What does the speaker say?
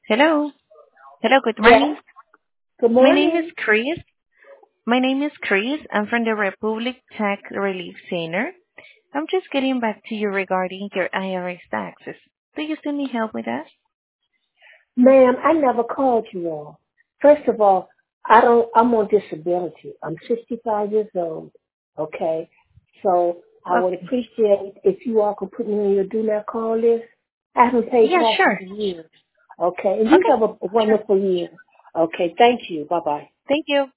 Hello. Hello, good Yes. morning. Good My name is morning. Chris. My name is Chris. I'm from the Republic Tax Relief Center. I'm just getting back to you regarding your IRS taxes. Do you still need help with that? Ma'am, I never called you all. First of all, I'm on disability. I'm 65 years old. Okay. So I would Okay. appreciate if you all could put me on your do not call list. I haven't paid Yeah, taxes sure. in years. Okay. And you Okay. have a Sure. wonderful year. Okay. Thank you. Bye bye. Thank you.